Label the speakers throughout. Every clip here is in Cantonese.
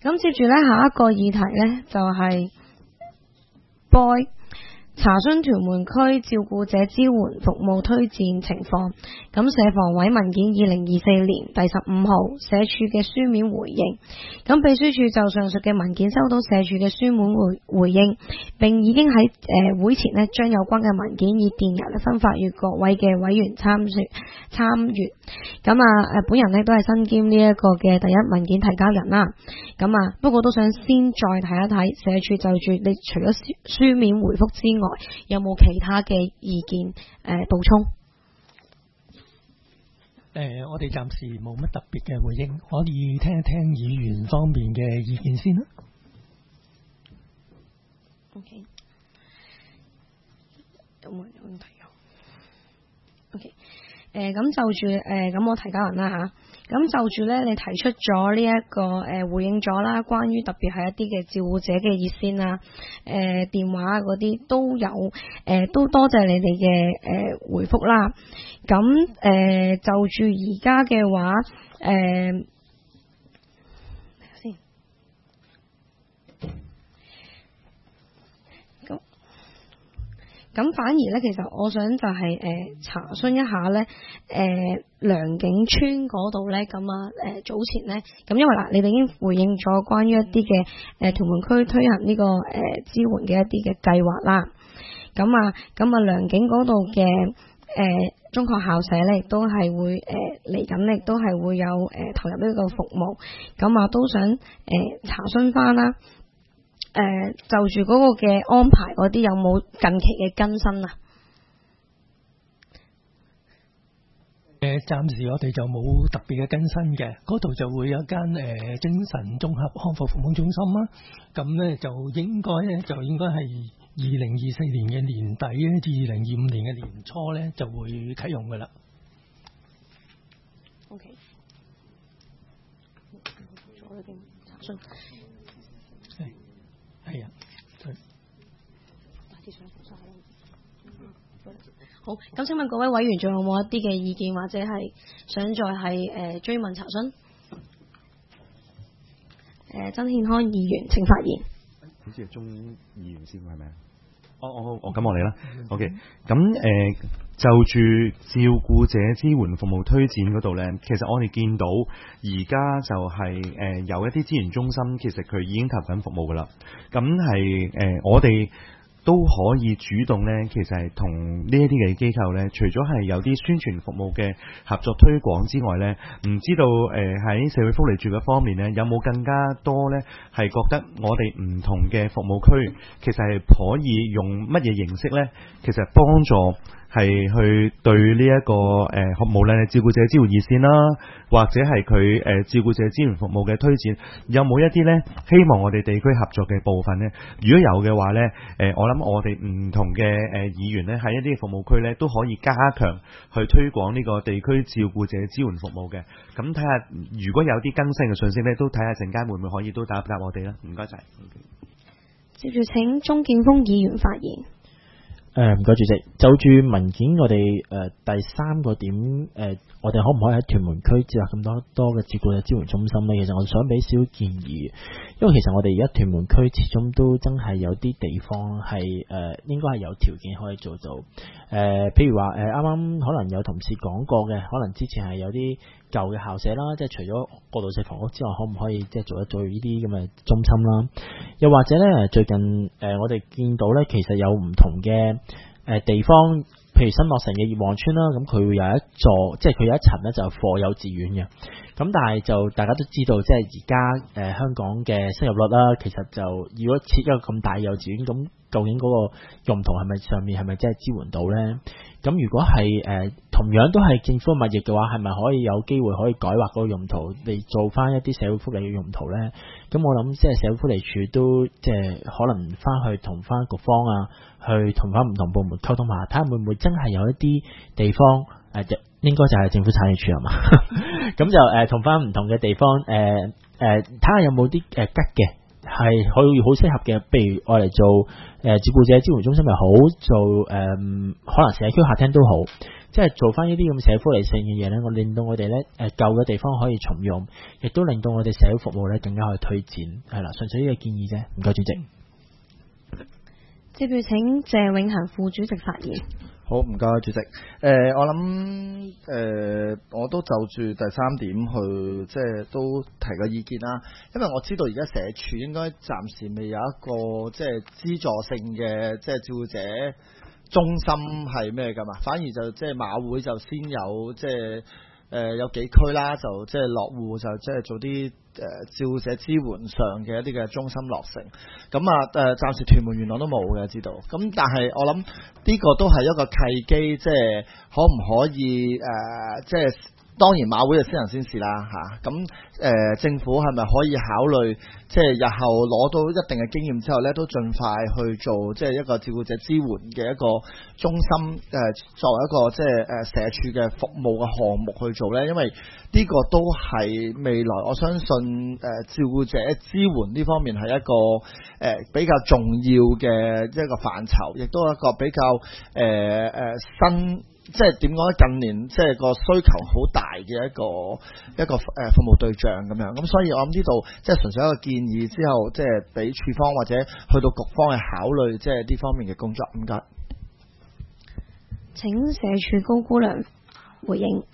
Speaker 1: 咁接住呢，下一個議題呢，就係 Boy查詢屯門區照顧者支援服務推薦情況。咁社房委文件2024年第15號社署嘅書面回應。咁秘書處就上述嘅文件收到社署嘅書面回應，並已經喺會前呢將有關嘅文件以電郵分發予各位嘅委員參閱。咁本人呢都係身兼呢一個嘅第一文件提交人啦。咁不過都想先再睇一睇社署就住你除咗書面回覆之外，有冇其他嘅意見補充？
Speaker 2: 我哋暫時冇乜特別嘅回應，可以聽一聽議員方面嘅意見先啦。
Speaker 1: OK， 有冇問題？OK， 咁就住咁我提交人啦吓。咁就住咧，你提出咗呢一個回應咗啦，關於特別係一啲嘅照顧者嘅熱線啊、電話嗰啲都有，都多謝你哋嘅回覆啦。咁就住而家嘅話，睇下先。咁反而咧，其實我想就係查詢一下咧，良景村嗰度咧，咁早前咧，咁因為嗱，你哋已經回應咗關於一啲嘅屯門區推行呢個支援嘅一啲嘅計劃啦。咁良景嗰度嘅中學校舍咧，亦都係會嚟緊咧，亦都係會有投入呢個服務。咁都想查詢翻啦。就住嗰個嘅安排嗰啲有冇近期嘅更新啊？
Speaker 2: 暫時我哋就冇特別嘅更新嘅，嗰度就會有一間精神綜合康復服務中心啦。咁咧就應該係2024年嘅年底咧至2025年嘅年初咧就會啟用噶啦。
Speaker 1: OK， 做咗啲查詢。
Speaker 2: 係啊，
Speaker 1: 好，咁請問各位委員仲有冇一啲嘅意見或者係想再係追問查詢？曾憲康議員請發言。
Speaker 3: 好似係鍾議員先係咪啊？咁我嚟啦。OK， 咁就住照顧者支援服務推薦嗰度呢，其實我哋見到而家就係有一啲資源中心，其實佢已經投緊服務噶啦。咁係我哋都可以主動呢，其實係同呢一啲嘅機構呢，除咗係有啲宣傳服務嘅合作推廣之外呢，唔知道喺社會福利署嘅方面呢，有冇更加多呢係覺得我哋唔同嘅服務區，其實係可以用乜嘢形式呢？其實幫助係去對呢一個無論係照顧者支援熱線啦，或者係佢照顧者支援服務嘅推薦，有冇一啲呢？希望我哋地區合作嘅部分呢？如果有嘅話呢，我諗我哋唔同嘅議員呢，喺一啲服務區呢，都可以加強去推廣呢個地區照顧者支援服務嘅。咁睇下如果有啲更新嘅信息呢，都睇下陣間會唔會可以都答我哋啦。唔該晒。
Speaker 1: 接住請鍾建峰議員發言。
Speaker 4: 唔該主席，就住文件我哋第3個點我哋可唔可以喺屯門區設立咁多嘅照顧者支援中心呢？其實我想俾少少建議，因為其實我哋而家屯門區始終都真係有啲地方係應該係有條件可以做到。譬如話啱啱可能有同事講過嘅，可能之前係有啲舊嘅校舍啦，即係除咗過渡性房屋之外，可唔可以即係做一做呢啲咁嘅中心啦？又或者呢，最近我哋見到呢，其實有唔同嘅地方，譬如新落成嘅葉旺村啦，咁佢會有一座，即係佢有一層呢，就課幼稚園嘅。咁但係就大家都知道，即係而家香港嘅生育率啦，其實就如果設一個咁大幼稚園，咁究竟嗰個用途上面係咪真係支援到呢？咁如果係同樣都係政府物業嘅話，係咪可以有機會可以改劃嗰個用途嚟做翻一啲社會福利嘅用途呢？咁我諗即係社會福利署都即係可能翻去同翻局方啊，去同翻唔同部門溝通下，睇下會唔會真係有一啲地方應該就係政府產業署係嘛？咁就同翻唔同嘅地方睇下有冇啲吉嘅係可以好適合嘅，譬如我嚟做照顧者支援中心又好，做可能社區客廳都好， 即係做翻呢啲咁社福利性嘅嘢咧，我令到我哋咧舊嘅地方可以重用，亦都令到我哋社會服務咧更加可以推展，係啦，純粹呢個建議啫。唔該主席。
Speaker 1: 接住請謝永恒副主席發言。
Speaker 5: 好，唔該主席。我諗我都就住第3點去即係都提個意見啦。因為我知道而家社署應該暫時未有一個即係資助性嘅即係照顧者中心係咩㗎嘛，反而就即係馬會就先有即係有幾區啦，就即係落戶就即係做啲照顧者支援上嘅一啲嘅中心落成。咁暫時屯門元朗都冇嘅知道。咁但係我諗呢個都係一個契機，即係可唔可以即係當然馬會就先行先試啦嚇。咁政府係咪可以考慮即係日後攞到一定嘅經驗之後咧，都盡快去做即係一個照顧者支援嘅一個中心作為一個即係社署嘅服務嘅項目去做咧？因為呢個都係未來我相信照顧者支援呢方面係一個比較重要嘅一個範疇，亦都係一個比較新。即係點講咧？近年即係個需求好大嘅一個服務對象咁樣，咁所以我諗呢度即係純粹一個建議之後，即係俾處方或者去到局方去考慮，即係呢方面嘅工作。唔該。
Speaker 1: 請社署高姑娘回應。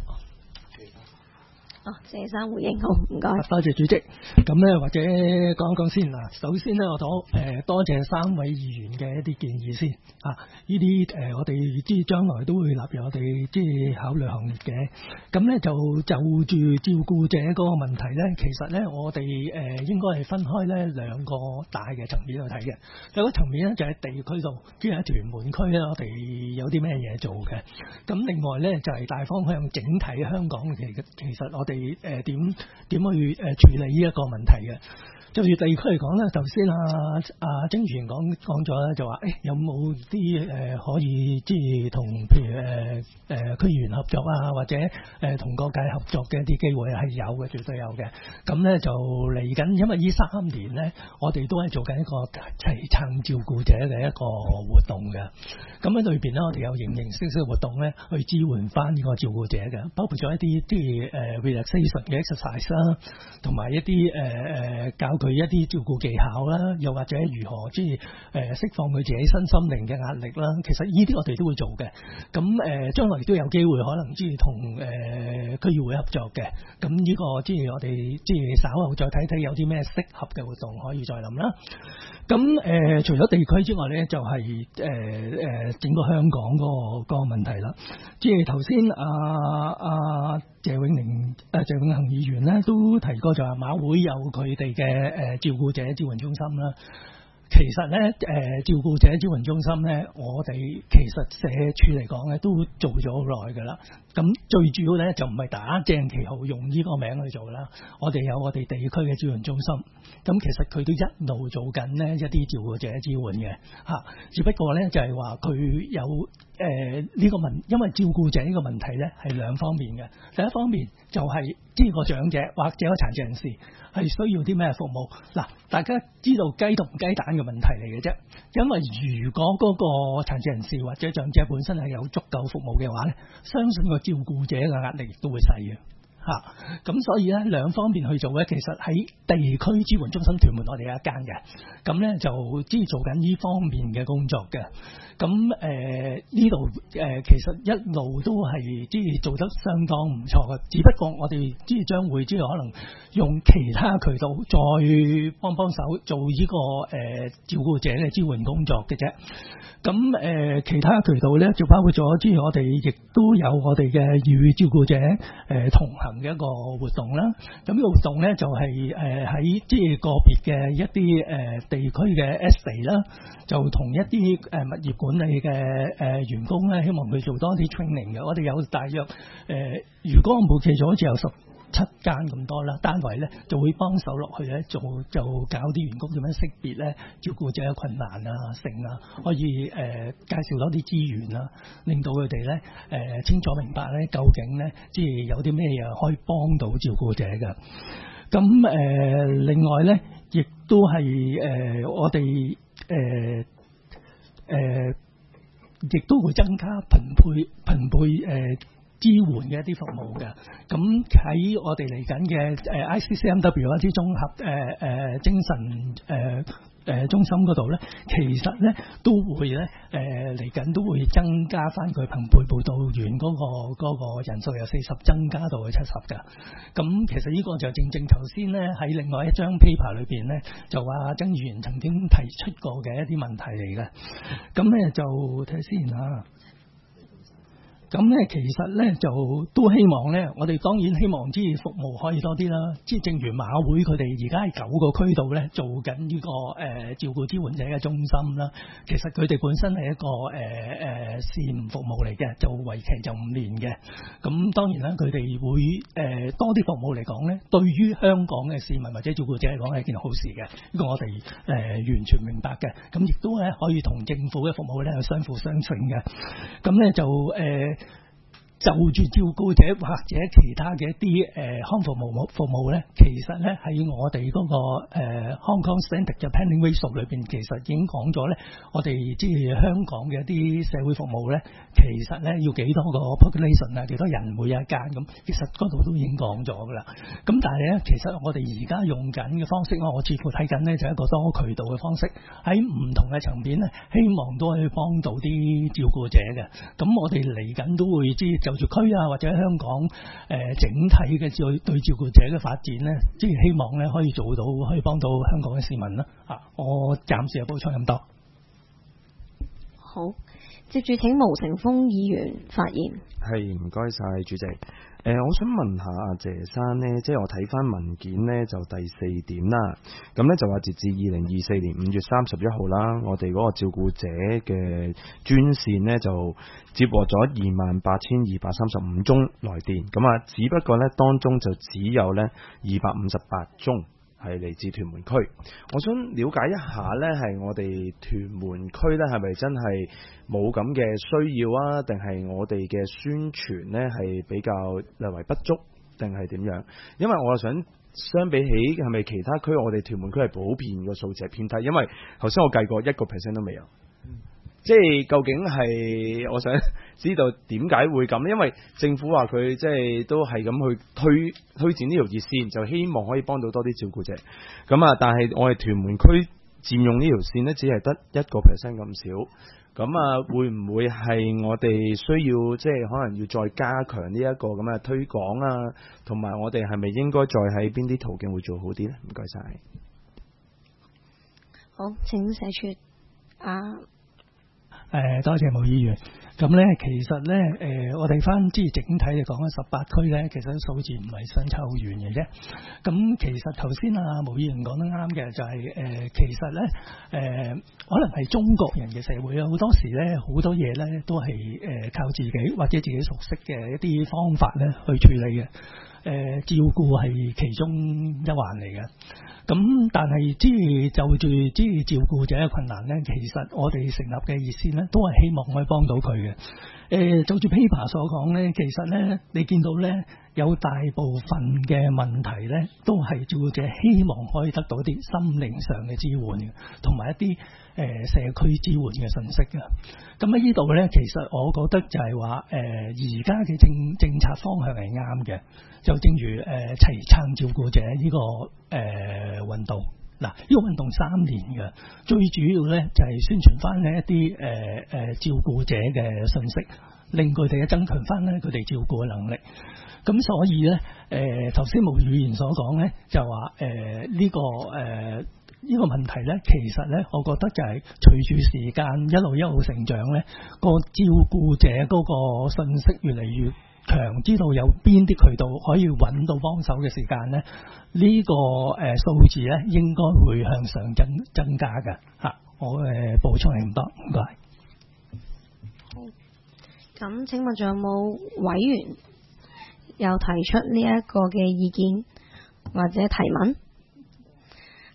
Speaker 1: 謝生回應，好唔該。
Speaker 2: 多謝主席。咁咧或者講一講先嗱。首先咧，我多謝3位議員嘅一啲建議先啊。呢啲我哋即係將來都會納入我哋即係考慮行列嘅。咁咧就住照顧者嗰個問題咧，其實咧我哋應該係分開咧2個大嘅層面去睇嘅。有個層面咧就喺地區度，即係喺屯門區咧，我哋有啲咩嘢做嘅。咁另外咧就係大方向整體香港其實我哋點去處理呢一個問題嘅。就住地區嚟講咧，頭先曾議員講咗咧，就話有冇啲可以即係同譬如區議員合作啊，或者同各界合作嘅一啲機會係有嘅，絕對有嘅。咁咧就嚟緊，因為呢3年咧，我哋都係做緊一個齊撐照顧者嘅一個活動嘅。咁喺裏邊咧，我哋有形式嘅活動咧，去支援翻呢個照顧者嘅，包括咗一啲即係relaxation 嘅 exercise 啦，同埋一啲教佢一啲照顧技巧啦，又或者如何即係釋放佢自己身心靈嘅壓力啦。其實呢啲我哋都會做嘅。咁將來亦都有機會可能即係同區議會合作嘅。咁呢個即係我哋即係稍後再睇睇有啲咩適合嘅活動可以再諗啦。咁除咗地區之外咧，就係整個香港嗰個問題啦。即係頭先謝永恒議員咧都提過，就係馬會有佢哋嘅照顧者支援中心啦。其實咧照顧者支援中心咧，我哋其實社署嚟講咧都做咗好耐㗎啦。咁最主要咧就唔係打正旗號用呢個名去做啦。我哋有我哋地區嘅支援中心，咁其實佢都一路做緊呢一啲照顧者支援嘅嚇。只不過咧就係話佢有呢個因為照顧者呢個問題咧係2方面嘅。第一方面就係呢個長者或者個殘疾人士係需要啲咩服務嗱。大家知道雞同雞蛋嘅問題嚟嘅啫，因為如果嗰個殘疾人士或者長者本身係有足夠服務嘅話咧，相信個照顧者嘅壓力亦都會細嘅嚇。咁所以咧2方面去做咧，其實喺地區支援中心屯門我哋有一間嘅，咁咧就即係做緊呢方面嘅工作嘅。咁呢度其實一路都係即係做得相當唔錯嘅，只不過我哋即係將會即係可能用其他渠道再幫手做呢個照顧者嘅支援工作嘅啫。咁其他渠道咧就包括咗即係我哋亦都有我哋嘅與照顧者同行嘅一個活動啦。咁呢個活動咧就係喺即係個別嘅一啲地區嘅 estate 啦，就同一啲物業管理嘅員工咧，希望佢做多啲 training 嘅。我哋有大約如果我冇記錯，好似有17間咁多啦單位咧，就會幫手落去咧，就搞啲員工點樣識別咧照顧者嘅困難啊、性啊，可以介紹多啲資源啊，令到佢哋咧清楚明白咧究竟咧即係有啲咩嘢可以幫到照顧者嘅。咁另外咧，亦都係我哋亦都會增加朋輩支援嘅一啲服務嘅。咁喺我哋嚟緊嘅ICCMW 或者綜合精神中心嗰度咧，其實咧都會咧嚟緊都會增加翻佢朋輩輔導員嗰個人數，由40增加到去70㗎。咁其實呢個就正正頭先咧喺另外一張 paper 裏邊咧，就話曾議員曾經提出過嘅一啲問題嚟嘅。咁咧就睇下先嚇。咁咧，其實咧就都希望咧，我哋當然希望即係服務可以多啲啦。即係正如馬會佢哋而家喺9個區度咧做緊呢個照顧支援者嘅中心啦。其實佢哋本身係一個試驗服務嚟嘅，就為期就5年嘅。咁當然啦，佢哋會多啲服務嚟講咧，對於香港嘅市民或者照顧者嚟講係一件好事嘅。呢個我哋完全明白嘅。咁亦都咧可以同政府嘅服務咧係相輔相成嘅。咁咧就就住照顧者或者其他嘅一啲康復服務咧，其實咧喺我哋嗰個Hong Kong Standard 嘅 Pending Ratio 裏邊，其實已經講咗咧，我哋即係香港嘅一啲社會服務咧，其實咧要幾多個 population 啊，幾多人每一間咁，其實嗰度都已經講咗噶啦。咁但係咧，其實我哋而家用緊嘅方式，我似乎睇緊咧就係一個多渠道嘅方式，喺唔同嘅層面咧，希望都可以幫到啲照顧者嘅。咁我哋嚟緊都會就住區啊，或者香港整體嘅對照顧者嘅發展咧，即係希望咧可以做到，可以幫到香港嘅市民啦。我暫時就補充咁多。
Speaker 1: 好，接住請毛成峰議員發言。
Speaker 6: 係，唔該晒主席。我想問下阿謝生呢，即係我睇翻文件呢，就第4點啦。咁呢就話截至2024年5月31號啦，我哋嗰個照顧者嘅專線呢，就接獲咗28,235宗來電。咁啊，只不過呢，當中就只有呢258宗係嚟自屯門區。我想了解一下呢，係我哋屯門區呢，係咪真係冇咁嘅需要啊？定係我哋嘅宣傳呢係比較略為不足，定係點樣？因為我想相比起係咪其他區，我哋屯門區係普遍個數字係偏低。因為頭先我計過1% 都未有。即係究竟係我想知道點解會咁？因為政府話佢即係都係咁去推薦呢條熱線，就希望可以幫到多啲照顧者。咁啊，但係我哋屯門區佔用呢條線呢，只係得1% 咁少。咁啊，會唔會係我哋需要即係可能要再加強呢一個咁嘅推廣啊？同埋我哋係咪應該再喺邊啲途徑會做好啲呢？唔該晒。
Speaker 1: 好，請社署
Speaker 2: 多謝毛議員。咁咧，其實咧，我哋翻即係整體嚟講18區咧，其實數字唔係相差好遠嘅啫。咁其實頭先毛議員講得啱嘅，就係其實咧，可能係中國人嘅社會啊，好多時咧，好多嘢咧都係靠自己或者自己熟悉嘅一啲方法咧去處理嘅。照顧係其中一環嚟嘅。咁但係即係就住即係照顧者嘅困難咧，其實我哋成立嘅熱線咧，都係希望可以幫到佢嘅。就住 paper 所講咧，其實咧你見到咧有大部分嘅問題咧，都係照顧者希望可以得到一啲心靈上嘅支援嘅，同埋一啲社區支援嘅信息嘅。咁喺呢度咧，其實我覺得就係話而家嘅政策方向係啱嘅。就正如齊撐照顧者呢個運動，嗱呢個運動3年嘅，最主要咧就係宣傳翻呢一啲照顧者嘅信息，令佢哋增強翻咧佢哋照顧嘅能力。咁所以咧頭先毛議員所講咧，就話呢個問題咧，其實咧我覺得就係隨住時間一路成長咧，個照顧者嗰個信息越嚟越強，知道有邊啲渠道可以揾到幫手嘅時間咧，呢個數字咧應該會向上增加嘅嚇。我補充係咁多，唔該。
Speaker 1: 好，咁請問仲有冇委員有提出呢一個嘅意見或者提問？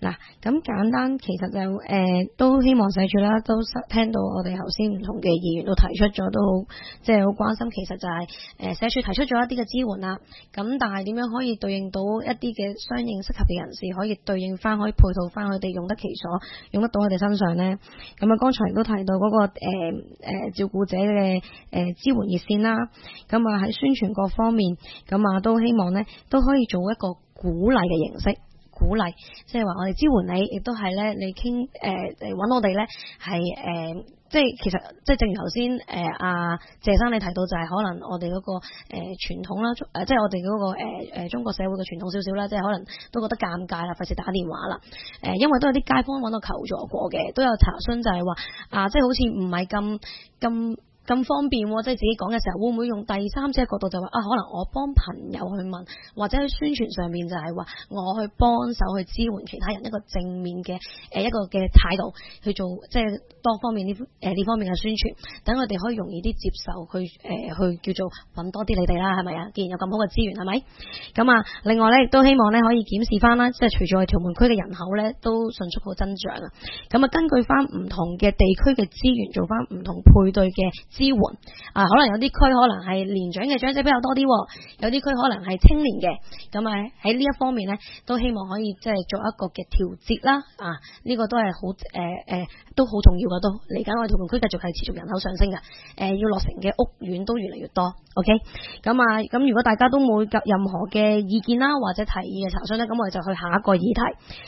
Speaker 1: 嗱，咁簡單其實就都希望社署啦，都聽到我哋頭先唔同嘅議員都提出咗，都好即係好關心。其實就係社署提出咗一啲嘅支援啦，咁但係點樣可以對應到一啲嘅相應適合嘅人士，可以對應翻，可以配套翻佢哋用得其所，用得到佢哋身上呢？咁啊，剛才亦都提到嗰個照顧者嘅支援熱線啦，咁啊喺宣傳各方面，咁啊都希望呢都可以做一個鼓勵嘅形式。鼓勵，即係話我哋支援你，亦都係咧，你傾揾我哋咧，係即係其實即係正如頭先阿謝生你提到，就係可能我哋嗰個傳統啦，即係我哋嗰個中國社會嘅傳統少少啦，即係可能都覺得尷尬啦，費事打電話啦。因為都有啲街坊揾我求助過嘅，都有查詢就係話即係好似唔係咁方便喎，即係自己講嘅時候，會唔會用第三者角度就話可能我幫朋友去問，或者喺宣傳上面就係話我去幫手去支援其他人一個正面嘅一個嘅態度去做，即係多方面呢方面嘅宣傳，等佢哋可以容易啲接受，去叫做揾多啲你哋啦，係咪啊？既然有咁好嘅資源，係咪？咁啊，另外咧亦都希望咧可以檢視翻啦，即係隨住我哋屯門區嘅人口咧都迅速好增長啊，咁啊根據翻唔同嘅地區嘅資源，做翻唔同配對嘅支援可能有啲區可能係年長嘅長者比較多啲，有啲區可能係青年嘅，咁喺呢一方面呢，都希望可以即係做一個嘅調節啦，呢個都係好都好重要嘅，都嚟緊我哋屯門區繼續係持續人口上升嘅，要落成嘅屋苑都越嚟越多 ，OK， 咁如果大家都冇任何嘅意見啦或者提議嘅查詢呢，咁我哋就去下一個議題，